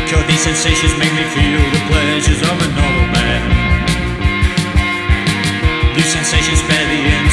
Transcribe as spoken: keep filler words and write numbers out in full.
cure these sensations, make me feel the pleasures of a normal man. These sensations spare the end